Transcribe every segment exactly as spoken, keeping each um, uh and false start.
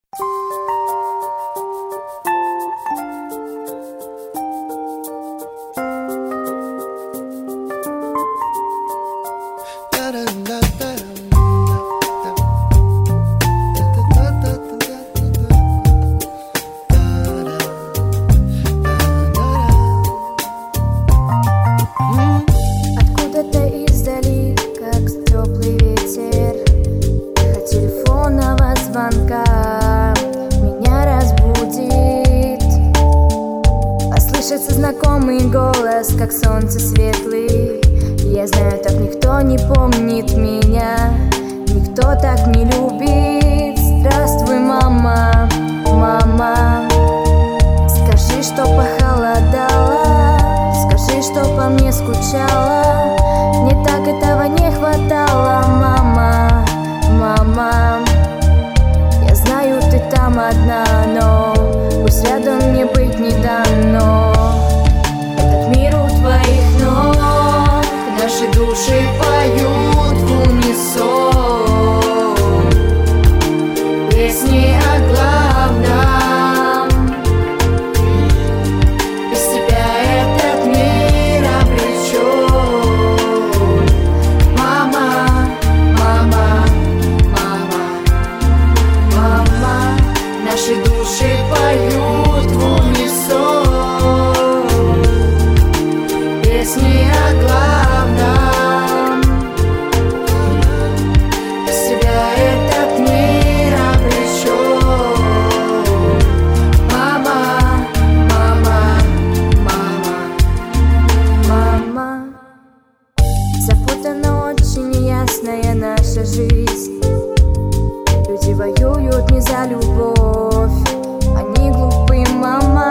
Меня разбудит, послышится знакомый голос, как солнце светлый. Я знаю, так никто не помнит меня, никто так не любит. Здравствуй, мама, мама, скажи, что похолодало, скажи, что по мне скучала. Мне так этого не хватало, мама, мама. Знаю, ты там одна, но пусть рядом мне быть не дано. Этот мир у твоих ног, наши души поют в унисон песни о главном. Без тебя этот мир обречен. Мама, мама, наши души поют в унисон песни о главном. Без тебя этот мир обречен. Мама, мама, мама, мама. Запутана очень неясная наша жизнь. Люди воюют не за любовь, они глупые, мама.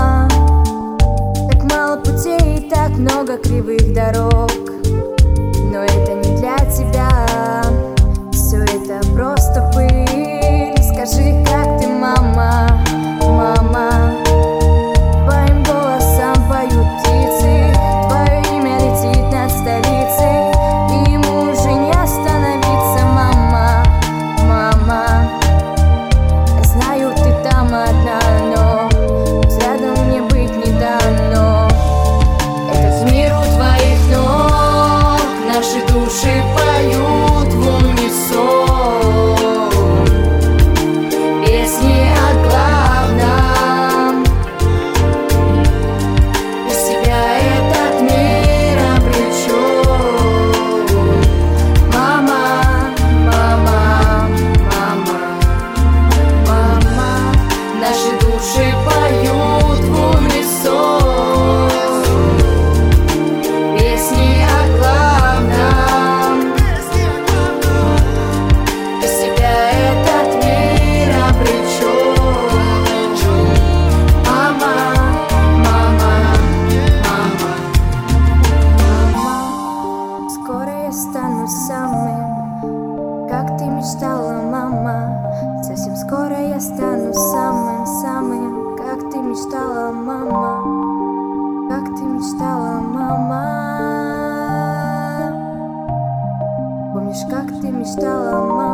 Так мало путей и так много кривых дорог, но это не для тебя, все это просто пыль. Скажи, как ты, мама, мама. Твоим голосом поют птицы, твое имя летит над столицей, и ему уже не остановиться, мама, мама. Знаю, ты там одна, но рядом мне быть не дано. Этот мир у твоих ног, наши души поют в унисон песни о главном. Без тебя этот мир обречен. Мама, мама, мама, мама. Наши души поют в унисон песни о главном. Без тебя этот мир обречен. Мама, мама, мама, мама. Скоро я стану самым, как ты мечтала, мама. Совсем скоро я стану самым-самым, как ты мечтала, мама. Как ты мечтала, мама. Помнишь, как ты мечтала, мама?